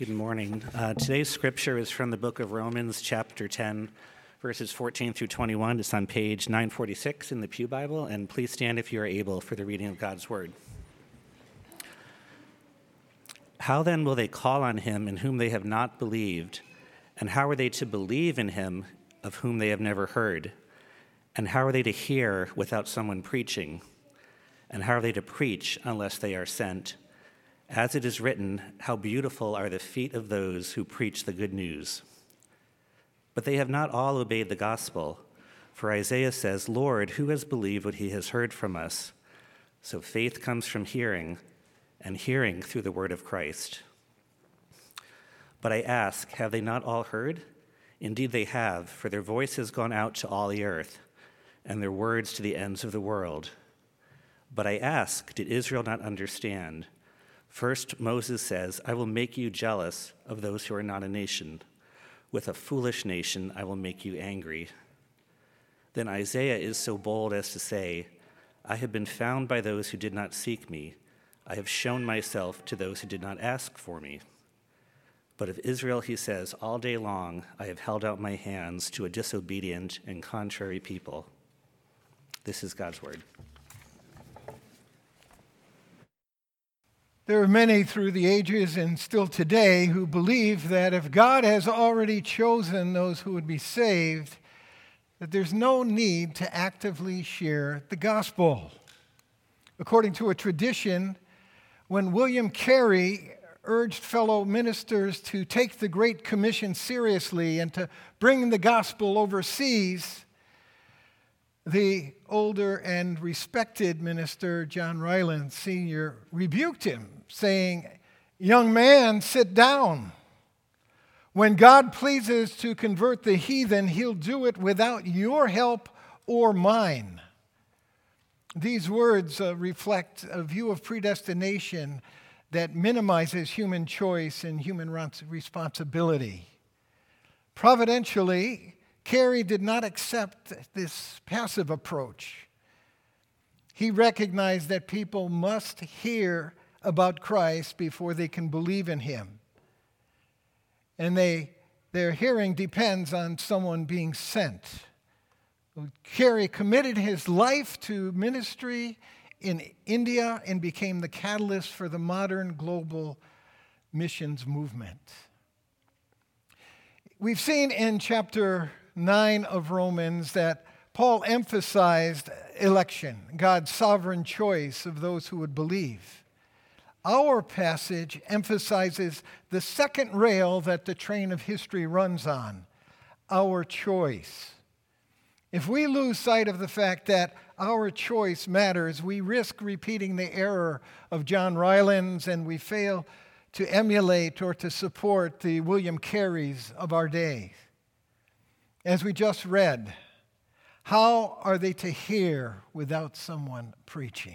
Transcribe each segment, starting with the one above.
Good morning. Today's scripture is from the book of Romans, chapter 10, verses 14 through 21. It's on page 946 in the Pew Bible, and please stand if you are able for the reading of God's word. How then will they call on him in whom they have not believed? And how are they to believe in him of whom they have never heard? And how are they to hear without someone preaching? And how are they to preach unless they are sent? As it is written, how beautiful are the feet of those who preach the good news. But they have not all obeyed the gospel. For Isaiah says, Lord, who has believed what he has heard from us? So faith comes from hearing, and hearing through the word of Christ. But I ask, have they not all heard? Indeed they have, for their voice has gone out to all the earth, and their words to the ends of the world. But I ask, did Israel not understand? First, Moses says, I will make you jealous of those who are not a nation. With a foolish nation, I will make you angry. Then Isaiah is so bold as to say, I have been found by those who did not seek me. I have shown myself to those who did not ask for me. But of Israel, he says, all day long I have held out my hands to a disobedient and contrary people. This is God's word. There are many through the ages and still today who believe that if God has already chosen those who would be saved, that there's no need to actively share the gospel. According to a tradition, when William Carey urged fellow ministers to take the Great Commission seriously and to bring the gospel overseas, the older and respected minister, John Ryland Sr., rebuked him, saying, young man, sit down. When God pleases to convert the heathen, he'll do it without your help or mine. These words reflect a view of predestination that minimizes human choice and human responsibility. Providentially, Carey did not accept this passive approach. He recognized that people must hear about Christ before they can believe in him. And their hearing depends on someone being sent. Carey committed his life to ministry in India and became the catalyst for the modern global missions movement. We've seen in chapter 9 of Romans that Paul emphasized election, God's sovereign choice of those who would believe. Our passage emphasizes the second rail that the train of history runs on, our choice. If we lose sight of the fact that our choice matters, we risk repeating the error of John Rylands, and we fail to emulate or to support the William Careys of our day. As we just read, how are they to hear without someone preaching?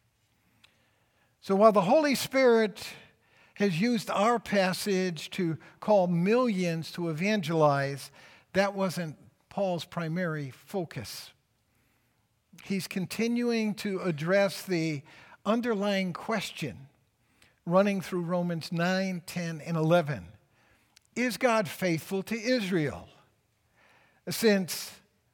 So while the Holy Spirit has used our passage to call millions to evangelize, that wasn't Paul's primary focus. He's continuing to address the underlying question running through Romans 9, 10, and 11. Is God faithful to Israel? Since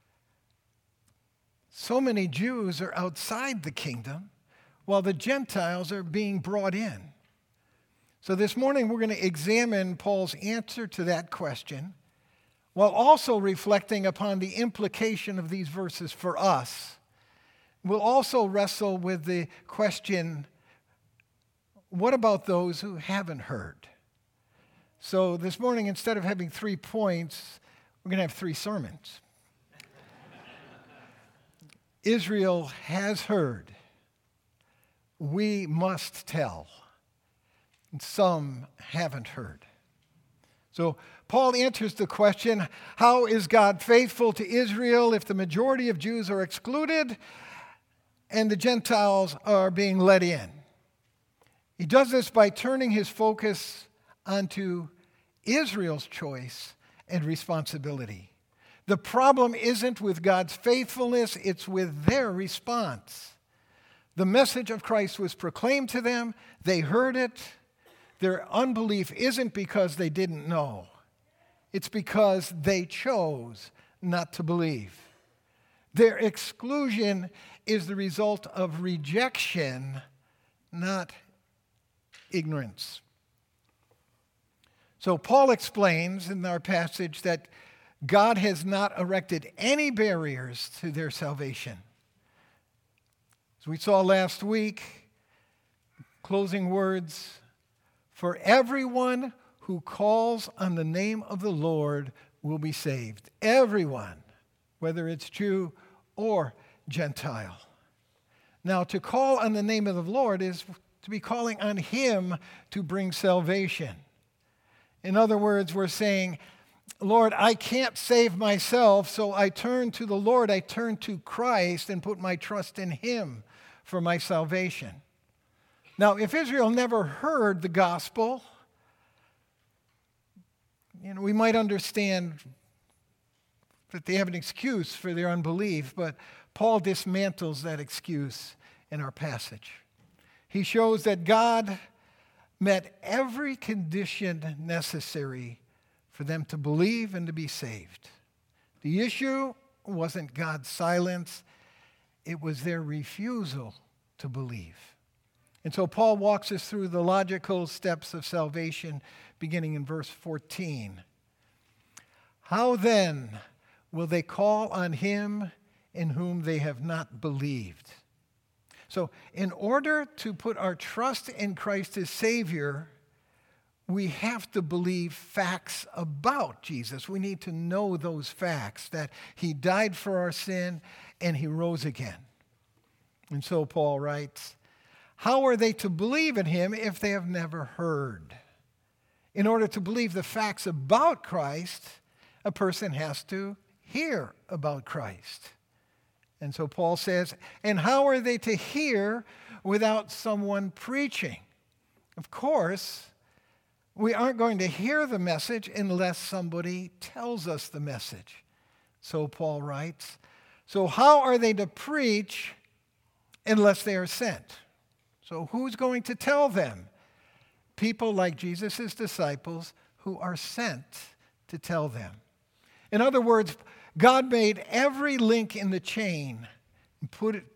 so many Jews are outside the kingdom, while the Gentiles are being brought in. So this morning we're going to examine Paul's answer to that question, while also reflecting upon the implication of these verses for us. We'll also wrestle with the question, what about those who haven't heard? So this morning, instead of having 3 points, we're going to have 3 sermons. Israel has heard. We must tell. And some haven't heard. So Paul answers the question, how is God faithful to Israel if the majority of Jews are excluded and the Gentiles are being let in? He does this by turning his focus onto Israel's choice and responsibility. The problem isn't with God's faithfulness, it's with their response. The message of Christ was proclaimed to them, they heard it, Their unbelief isn't because they didn't know. It's because they chose not to believe. Their exclusion is the result of rejection, not ignorance. So Paul explains in our passage that God has not erected any barriers to their salvation. As we saw last week, closing words, for everyone who calls on the name of the Lord will be saved. Everyone, whether it's Jew or Gentile. Now, to call on the name of the Lord is to be calling on Him to bring salvation. In other words, we're saying, Lord, I can't save myself, so I turn to the Lord. I turn to Christ and put my trust in Him for my salvation. Now, if Israel never heard the gospel, we might understand that they have an excuse for their unbelief, but Paul dismantles that excuse in our passage. He shows that God met every condition necessary for them to believe and to be saved. The issue wasn't God's silence, it was their refusal to believe. And so Paul walks us through the logical steps of salvation, beginning in verse 14. How then will they call on him in whom they have not believed? So in order to put our trust in Christ as Savior, we have to believe facts about Jesus. We need to know those facts, that He died for our sin and He rose again. And so Paul writes, how are they to believe in Him if they have never heard? In order to believe the facts about Christ, a person has to hear about Christ. And so Paul says, and how are they to hear without someone preaching? Of course, we aren't going to hear the message unless somebody tells us the message. So Paul writes, so how are they to preach unless they are sent? So who's going to tell them? People like Jesus' disciples who are sent to tell them. In other words, God made every link in the chain and put it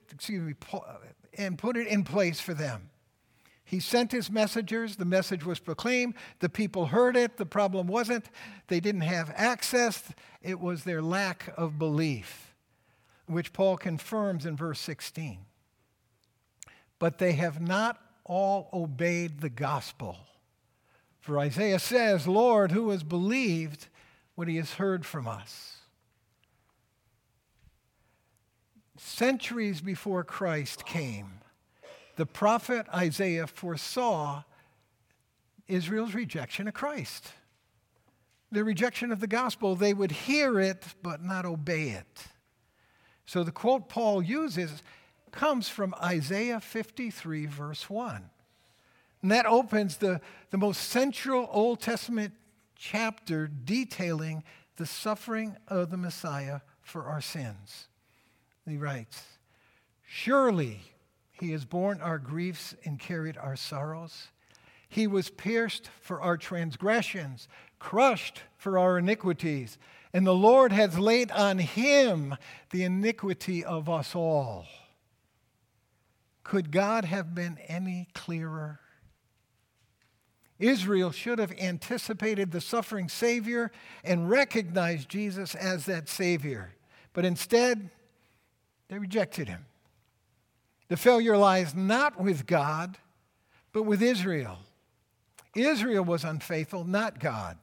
in place for them. He sent His messengers. The message was proclaimed. The people heard it. The problem wasn't they didn't have access. It was their lack of belief, which Paul confirms in verse 16. But they have not all obeyed the gospel. For Isaiah says, Lord, who has believed what he has heard from us? Centuries before Christ came, the prophet Isaiah foresaw Israel's rejection of Christ. The rejection of the gospel. They would hear it, but not obey it. So the quote Paul uses comes from Isaiah 53, verse 1. And that opens the most central Old Testament chapter detailing the suffering of the Messiah for our sins. He writes, surely He has borne our griefs and carried our sorrows. He was pierced for our transgressions, crushed for our iniquities, and the Lord has laid on Him the iniquity of us all. Could God have been any clearer? Israel should have anticipated the suffering Savior and recognized Jesus as that Savior. But instead, they rejected Him. The failure lies not with God, but with Israel. Israel was unfaithful, not God.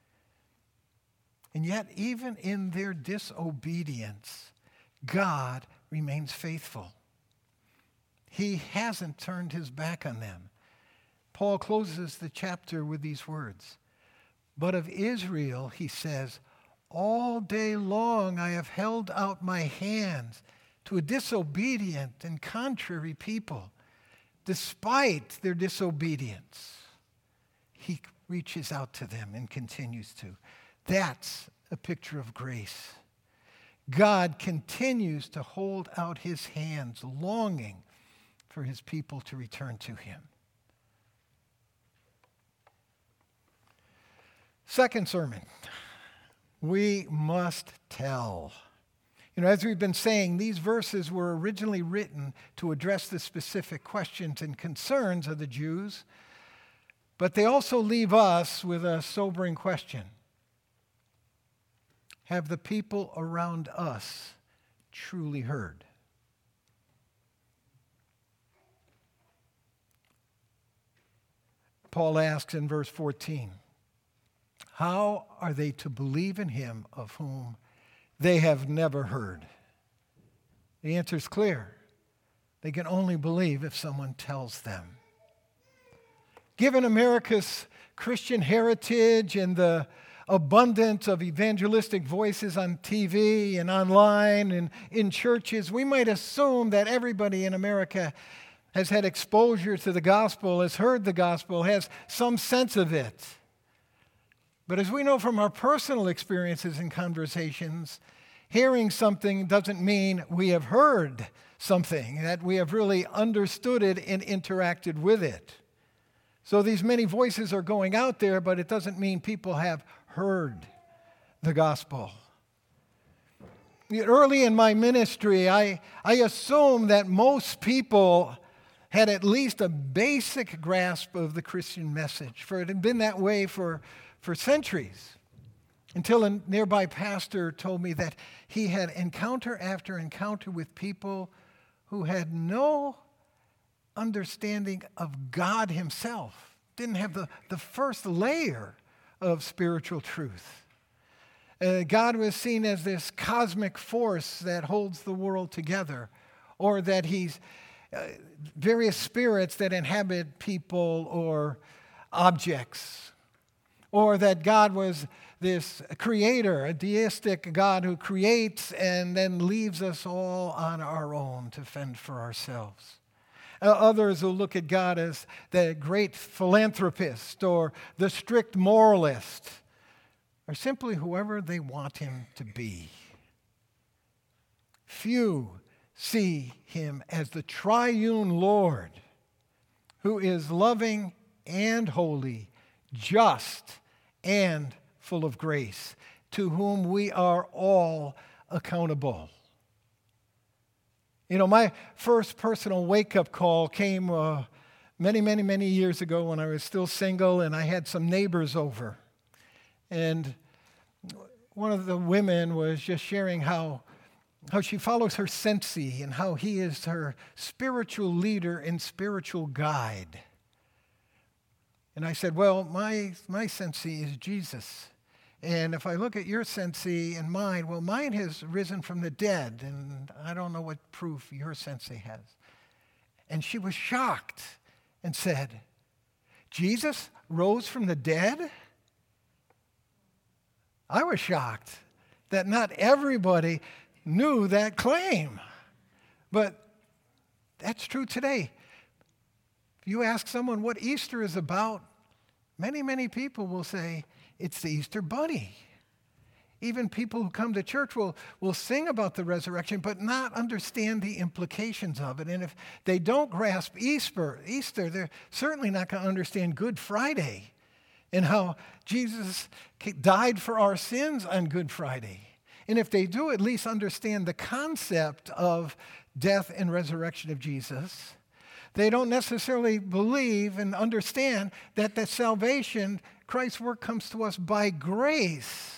And yet, even in their disobedience, God remains faithful. He hasn't turned His back on them. Paul closes the chapter with these words. But of Israel, he says, all day long I have held out my hands to a disobedient and contrary people. Despite their disobedience, He reaches out to them and continues to. That's a picture of grace. God continues to hold out His hands, longing for His people to return to Him. Second sermon, we must tell. As we've been saying, these verses were originally written to address the specific questions and concerns of the Jews, but they also leave us with a sobering question. Have the people around us truly heard? Paul asks in verse 14, how are they to believe in him of whom they have never heard? The answer is clear. They can only believe if someone tells them. Given America's Christian heritage and the abundance of evangelistic voices on TV and online and in churches, we might assume that everybody in America has had exposure to the gospel, has heard the gospel, has some sense of it. But as we know from our personal experiences and conversations, hearing something doesn't mean we have heard something, that we have really understood it and interacted with it. So these many voices are going out there, but it doesn't mean people have heard the gospel. Early in my ministry, I assumed that most people had at least a basic grasp of the Christian message, for it had been that way for centuries, until a nearby pastor told me that he had encounter after encounter with people who had no understanding of God himself, didn't have the first layer of spiritual truth. God was seen as this cosmic force that holds the world together, or that he's various spirits that inhabit people or objects, or that God was this creator, a deistic God who creates and then leaves us all on our own to fend for ourselves. Others will look at God as the great philanthropist or the strict moralist, or simply whoever they want him to be. Few see him as the triune Lord, who is loving and holy, just and full of grace, to whom we are all accountable. My first personal wake-up call came many years ago when I was still single and I had some neighbors over. And one of the women was just sharing how she follows her sensei and how he is her spiritual leader and spiritual guide. And I said, well, my sensei is Jesus. And if I look at your sensei and mine, well, mine has risen from the dead, and I don't know what proof your sensei has. And she was shocked and said, Jesus rose from the dead? I was shocked that not everybody knew that claim. But that's true today. If you ask someone what Easter is about, many people will say, it's the Easter Bunny. Even people who come to church will sing about the resurrection, but not understand the implications of it. And if they don't grasp Easter, they're certainly not going to understand Good Friday and how Jesus died for our sins on Good Friday. And if they do at least understand the concept of death and resurrection of Jesus, they don't necessarily believe and understand that the salvation, Christ's work, comes to us by grace.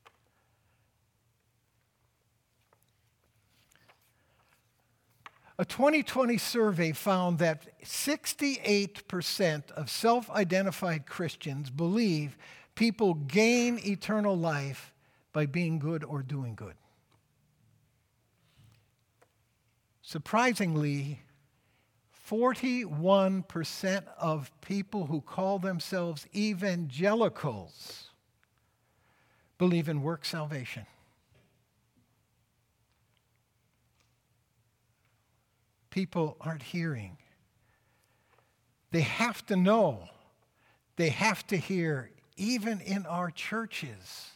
A 2020 survey found that 68% of self-identified Christians believe people gain eternal life by being good or doing good. Surprisingly, 41% of people who call themselves evangelicals believe in work salvation. People aren't hearing. They have to know. They have to hear, even in our churches.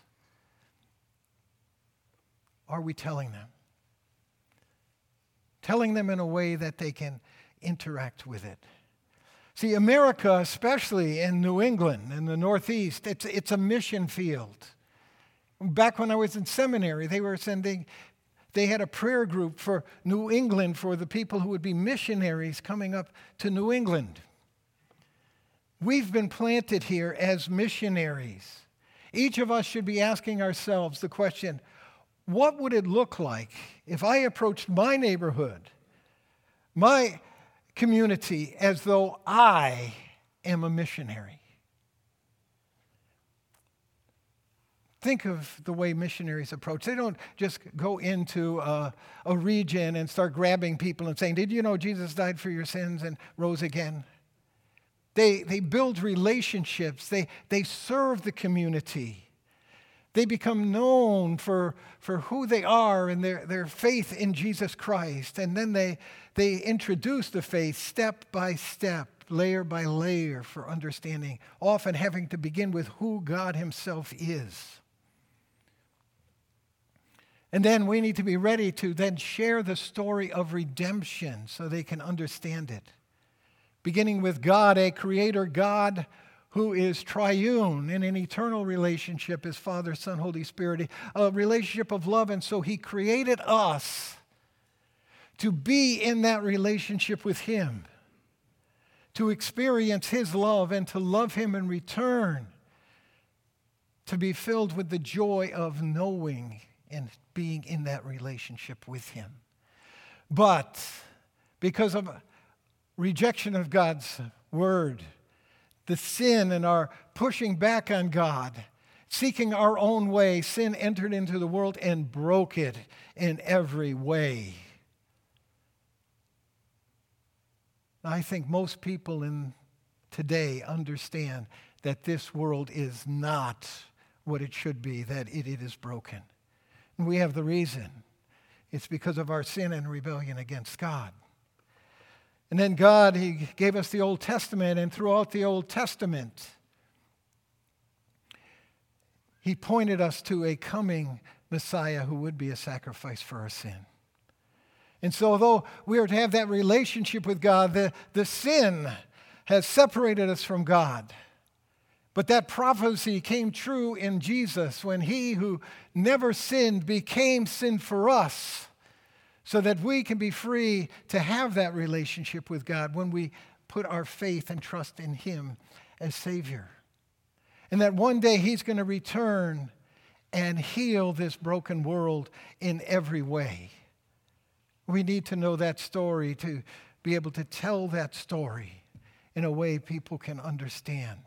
Are we telling them? Telling them in a way that they can interact with it. See, America, especially in New England, in the Northeast, it's a mission field. Back when I was in seminary, they had a prayer group for New England for the people who would be missionaries coming up to New England. We've been planted here as missionaries. Each of us should be asking ourselves the question, what would it look like if I approached my neighborhood, my community, as though I am a missionary? Think of the way missionaries approach. They don't just go into a region and start grabbing people and saying, did you know Jesus died for your sins and rose again? They build relationships. They serve the community. They become known for who they are and their faith in Jesus Christ. And then they introduce the faith step by step, layer by layer for understanding, often having to begin with who God himself is. And then we need to be ready to then share the story of redemption so they can understand it. Beginning with God, a creator God who is triune in an eternal relationship as Father, Son, Holy Spirit, a relationship of love. And so he created us to be in that relationship with him, to experience his love and to love him in return, to be filled with the joy of knowing and being in that relationship with him. But because of rejection of God's word, the sin and our pushing back on God, seeking our own way, sin entered into the world and broke it in every way. I think most people today understand that this world is not what it should be, that it is broken. And we have the reason. It's because of our sin and rebellion against God. And then God, he gave us the Old Testament, and throughout the Old Testament, he pointed us to a coming Messiah who would be a sacrifice for our sin. And so although we are to have that relationship with God, the sin has separated us from God. But that prophecy came true in Jesus when he who never sinned became sin for us, so that we can be free to have that relationship with God when we put our faith and trust in him as Savior. And that one day he's going to return and heal this broken world in every way. We need to know that story to be able to tell that story in a way people can understand.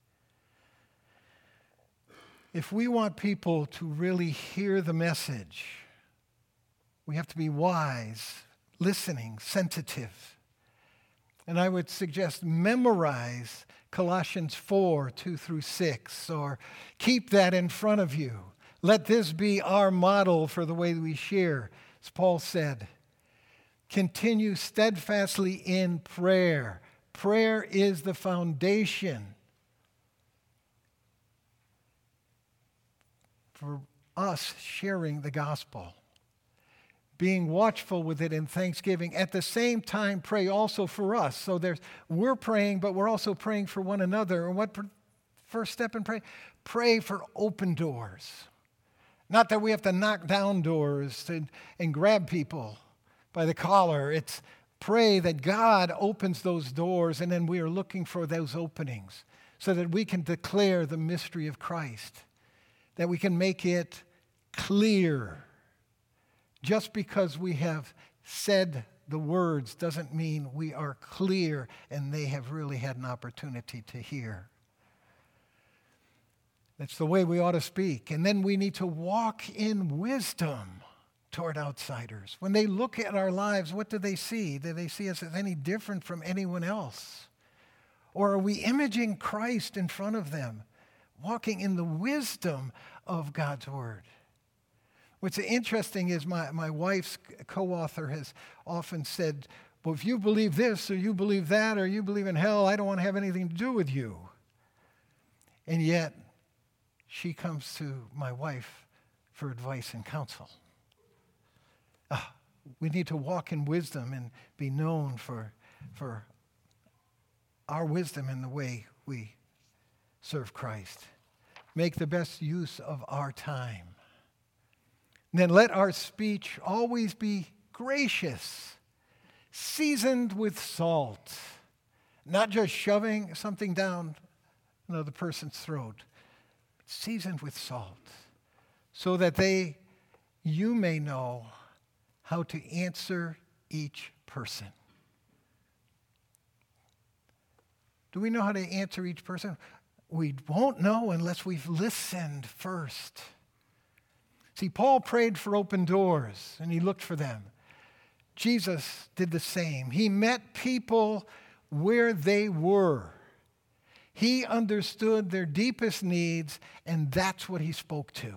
If we want people to really hear the message, we have to be wise, listening, sensitive. And I would suggest memorize Colossians 4, 2 through 6, or keep that in front of you. Let this be our model for the way we share. As Paul said, continue steadfastly in prayer. Prayer is the foundation for us sharing the gospel. Being watchful with it in thanksgiving. At the same time, pray also for us. So we're praying, but we're also praying for one another. And what first step in prayer? Pray for open doors. Not that we have to knock down doors and grab people by the collar. It's pray that God opens those doors, and then we are looking for those openings so that we can declare the mystery of Christ, that we can make it clear. Just because we have said the words doesn't mean we are clear and they have really had an opportunity to hear. That's the way we ought to speak. And then we need to walk in wisdom toward outsiders. When they look at our lives, what do they see? Do they see us as any different from anyone else? Or are we imaging Christ in front of them, walking in the wisdom of God's word? What's interesting is my wife's co-author has often said, well, if you believe this or you believe that or you believe in hell, I don't want to have anything to do with you. And yet, she comes to my wife for advice and counsel. We need to walk in wisdom and be known for our wisdom in the way we serve Christ. Make the best use of our time. And then let our speech always be gracious, seasoned with salt, not just shoving something down another person's throat, but seasoned with salt, so that you may know how to answer each person. Do we know how to answer each person? We won't know unless we've listened first. See, Paul prayed for open doors, and he looked for them. Jesus did the same. He met people where they were. He understood their deepest needs, and that's what he spoke to.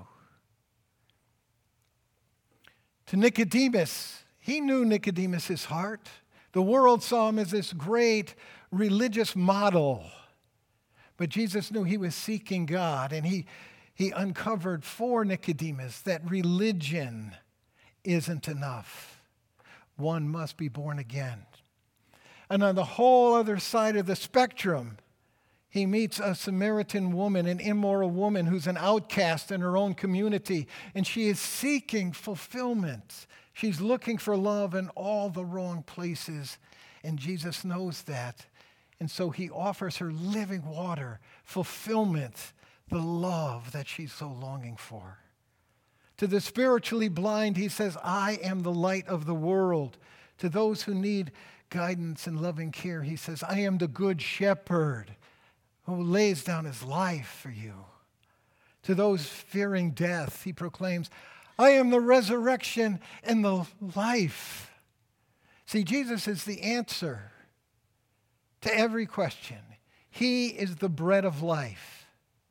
To Nicodemus, he knew Nicodemus' heart. The world saw him as this great religious model. But Jesus knew he was seeking God, and he uncovered for Nicodemus that religion isn't enough. One must be born again. And on the whole other side of the spectrum, he meets a Samaritan woman, an immoral woman who's an outcast in her own community, and she is seeking fulfillment. She's looking for love in all the wrong places, and Jesus knows that. And so he offers her living water, fulfillment, the love that she's so longing for. To the spiritually blind, he says, I am the light of the world. To those who need guidance and loving care, he says, I am the good shepherd who lays down his life for you. To those fearing death, he proclaims, I am the resurrection and the life. See, Jesus is the answer to every question. He is the bread of life.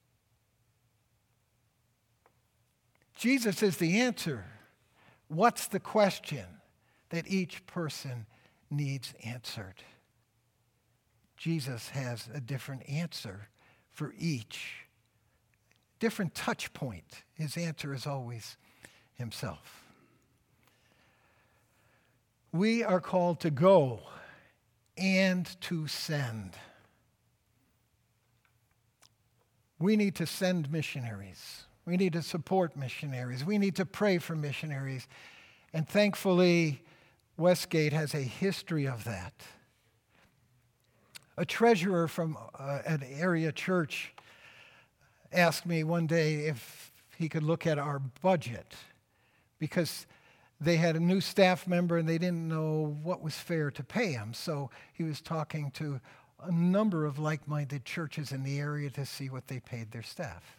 Jesus is the answer. What's the question that each person needs answered? Jesus has a different answer for each. Different touch point. His answer is always himself. We are called to go and to send. We need to send missionaries. We need to support missionaries. We need to pray for missionaries. And thankfully, Westgate has a history of that. A treasurer from an area church asked me one day if he could look at our budget, because they had a new staff member and they didn't know what was fair to pay him. So he was talking to a number of like-minded churches in the area to see what they paid their staff.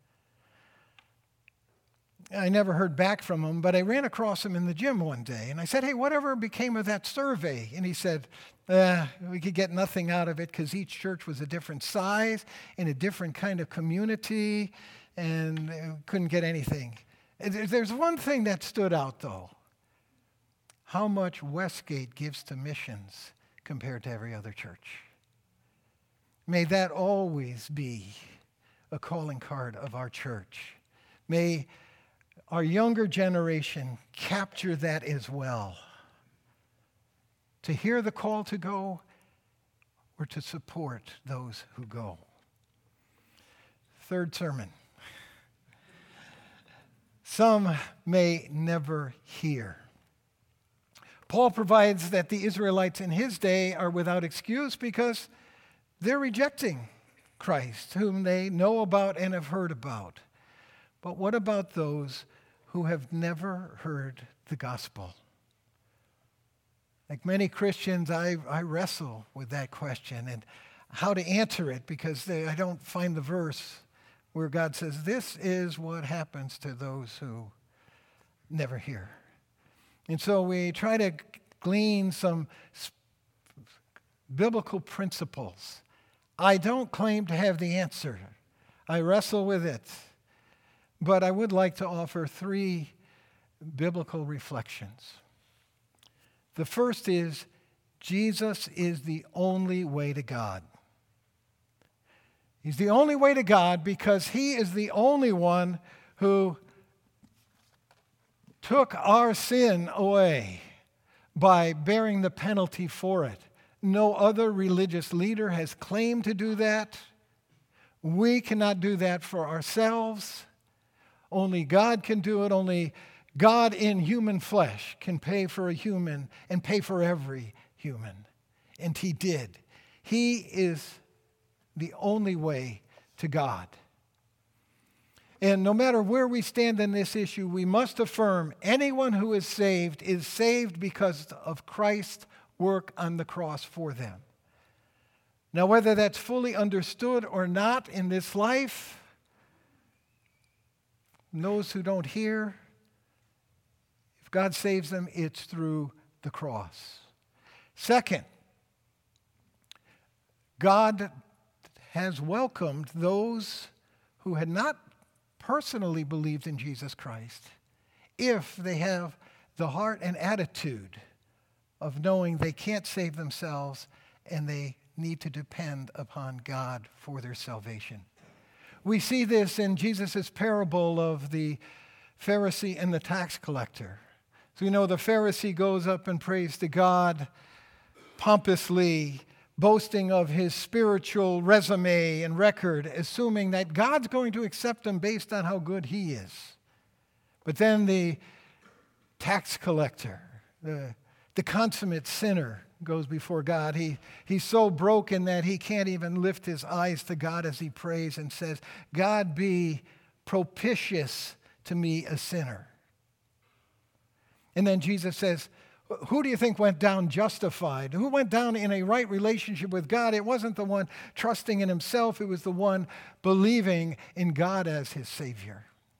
I never heard back from him, but I ran across him in the gym one day, and I said, hey, whatever became of that survey? And he said, we could get nothing out of it because each church was a different size, in a different kind of community, and couldn't get anything. There's one thing that stood out, though. How much Westgate gives to missions compared to every other church. May that always be a calling card of our church. May our younger generation capture that as well. To hear the call to go or to support those who go. Third sermon. Some may never hear. Paul provides that the Israelites in his day are without excuse because they're rejecting Christ, whom they know about and have heard about. But what about those who have never heard the gospel? Like many Christians, I wrestle with that question and how to answer it, because I don't find the verse where God says, this is what happens to those who never hear. And so we try to glean some biblical principles. I don't claim to have the answer. I wrestle with it. But I would like to offer 3 biblical reflections. The first is, Jesus is the only way to God. He's the only way to God because he is the only one who took our sin away by bearing the penalty for it. No other religious leader has claimed to do that. We cannot do that for ourselves. Only God can do it. Only God in human flesh can pay for a human and pay for every human. And he did. He is the only way to God. And no matter where we stand in this issue, we must affirm anyone who is saved because of Christ's work on the cross for them. Now, whether that's fully understood or not in this life, those who don't hear, if God saves them, it's through the cross. Second, God has welcomed those who had not personally believed in Jesus Christ if they have the heart and attitude of knowing they can't save themselves and they need to depend upon God for their salvation. We see this in Jesus' parable of the Pharisee and the tax collector. So you know the Pharisee goes up and prays to God pompously, boasting of his spiritual resume and record, assuming that God's going to accept him based on how good he is. But then the tax collector, the consummate sinner, goes before God. He's so broken that he can't even lift his eyes to God as he prays and says, God be propitious to me, a sinner. And then Jesus says, who do you think went down justified? Who went down in a right relationship with God? It wasn't the one trusting in himself. It was the one believing in God as his Savior.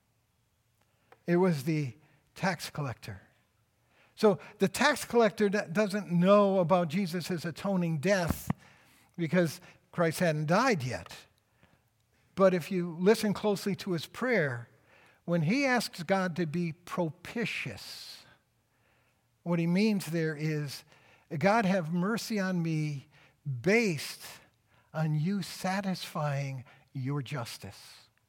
It was the tax collector. So the tax collector doesn't know about Jesus' atoning death because Christ hadn't died yet. But if you listen closely to his prayer, when he asks God to be propitious, what he means there is, God, have mercy on me based on you satisfying your justice.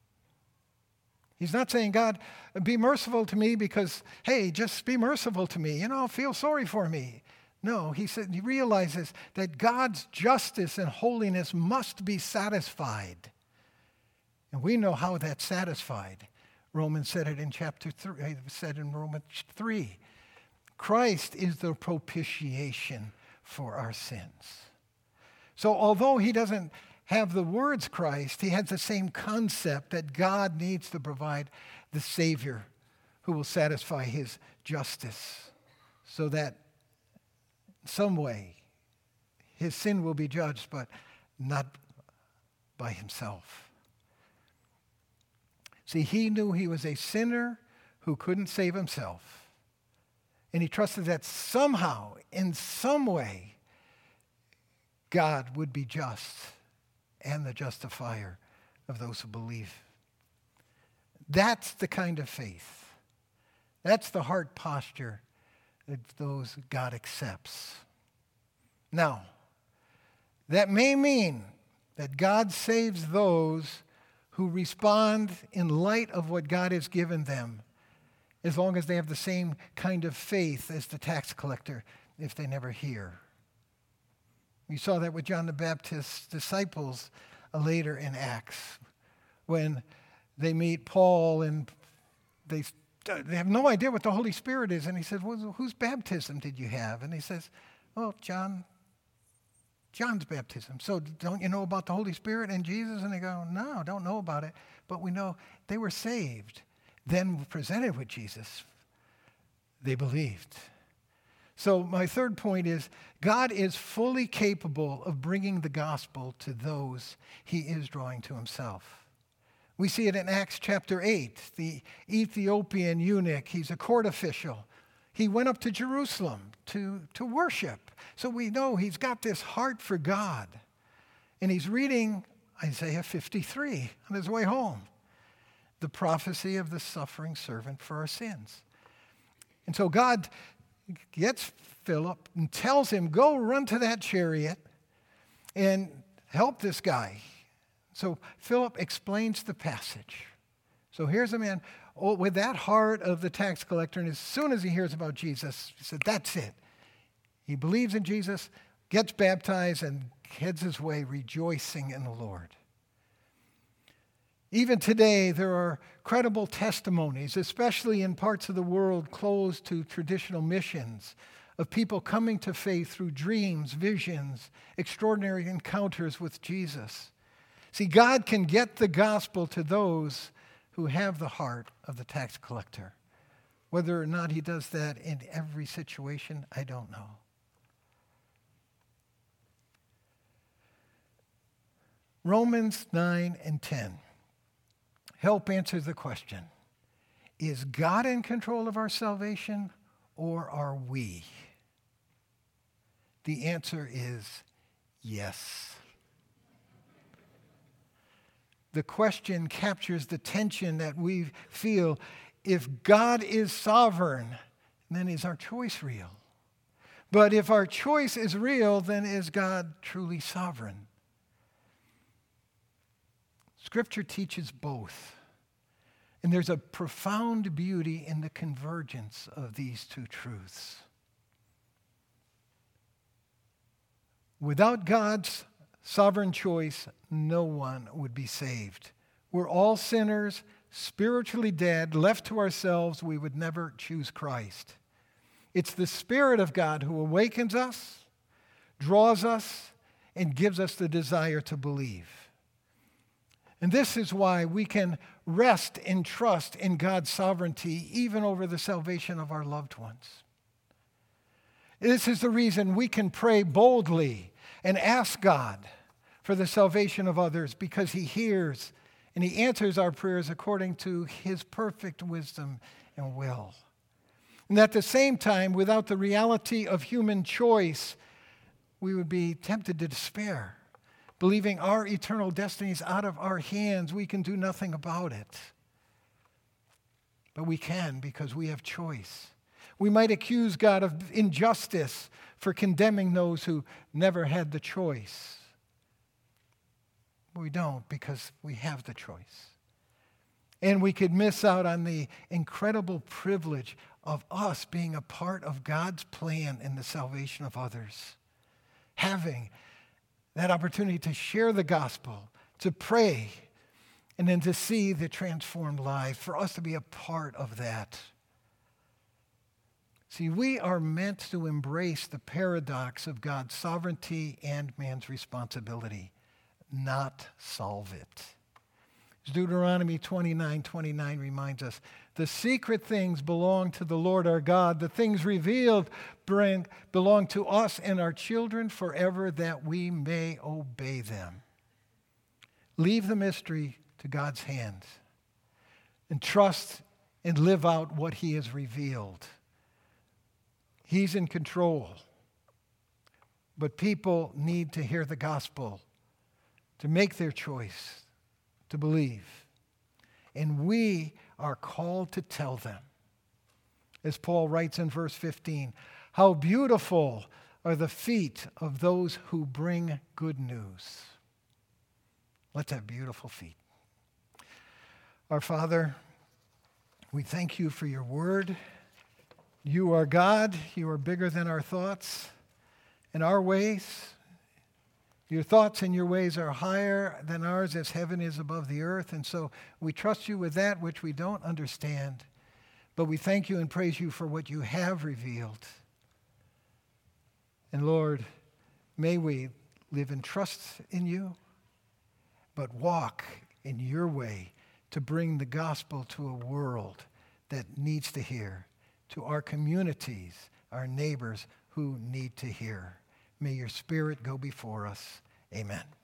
He's not saying, God, be merciful to me because, hey, just be merciful to me. Feel sorry for me. No, he realizes that God's justice and holiness must be satisfied. And we know how that's satisfied. Romans said it in chapter 3, said in Romans 3. Christ is the propitiation for our sins. So although he doesn't have the words Christ, he has the same concept that God needs to provide the Savior who will satisfy his justice so that in some way his sin will be judged, but not by himself. See, he knew he was a sinner who couldn't save himself. And he trusted that somehow, in some way, God would be just and the justifier of those who believe. That's the kind of faith. That's the heart posture that those God accepts. Now, that may mean that God saves those who respond in light of what God has given them, as long as they have the same kind of faith as the tax collector if they never hear. We saw that with John the Baptist's disciples later in Acts, when they meet Paul and they have no idea what the Holy Spirit is. And he says, well, whose baptism did you have? And he says, well, John's baptism. So don't you know about the Holy Spirit and Jesus? And they go, no, don't know about it. But we know they were saved. Then presented with Jesus, they believed. So my third point is, God is fully capable of bringing the gospel to those he is drawing to himself. We see it in Acts chapter 8, the Ethiopian eunuch. He's a court official. He went up to Jerusalem to worship. So we know he's got this heart for God. And he's reading Isaiah 53 on his way home, the prophecy of the suffering servant for our sins. And so God gets Philip and tells him, go run to that chariot and help this guy. So Philip explains the passage. So here's a man with that heart of the tax collector, and as soon as he hears about Jesus, he said, that's it. He believes in Jesus, gets baptized, and heads his way rejoicing in the Lord. Even today, there are credible testimonies, especially in parts of the world closed to traditional missions, of people coming to faith through dreams, visions, extraordinary encounters with Jesus. See, God can get the gospel to those who have the heart of the tax collector. Whether or not he does that in every situation, I don't know. Romans 9 and 10 help answer the question, is God in control of our salvation, or are we? The answer is yes. The question captures the tension that we feel. If God is sovereign, then is our choice real? But if our choice is real, then is God truly sovereign? Scripture teaches both. And there's a profound beauty in the convergence of these two truths. Without God's sovereign choice, no one would be saved. We're all sinners, spiritually dead, left to ourselves. We would never choose Christ. It's the Spirit of God who awakens us, draws us, and gives us the desire to believe. And this is why we can rest and trust in God's sovereignty even over the salvation of our loved ones. This is the reason we can pray boldly and ask God for the salvation of others, because he hears and he answers our prayers according to his perfect wisdom and will. And at the same time, without the reality of human choice, we would be tempted to despair, believing our eternal destiny is out of our hands. We can do nothing about it. But we can, because we have choice. We might accuse God of injustice for condemning those who never had the choice. But we don't, because we have the choice. And we could miss out on the incredible privilege of us being a part of God's plan in the salvation of others. Having that opportunity to share the gospel, to pray, and then to see the transformed life, for us to be a part of that. See, we are meant to embrace the paradox of God's sovereignty and man's responsibility, not solve it. As Deuteronomy 29:29 reminds us, the secret things belong to the Lord our God. The things revealed belong to us and our children forever, that we may obey them. Leave the mystery to God's hands and trust and live out what he has revealed. He's in control. But people need to hear the gospel to make their choice, to believe. And we are called to tell them. As Paul writes in verse 15, how beautiful are the feet of those who bring good news. Let's have beautiful feet. Our Father, we thank you for your word. You are God. You are bigger than our thoughts and our ways. Your thoughts and your ways are higher than ours, as heaven is above the earth. And so we trust you with that which we don't understand. But we thank you and praise you for what you have revealed. And Lord, may we live in trust in you, but walk in your way to bring the gospel to a world that needs to hear, to our communities, our neighbors who need to hear. May your Spirit go before us. Amen.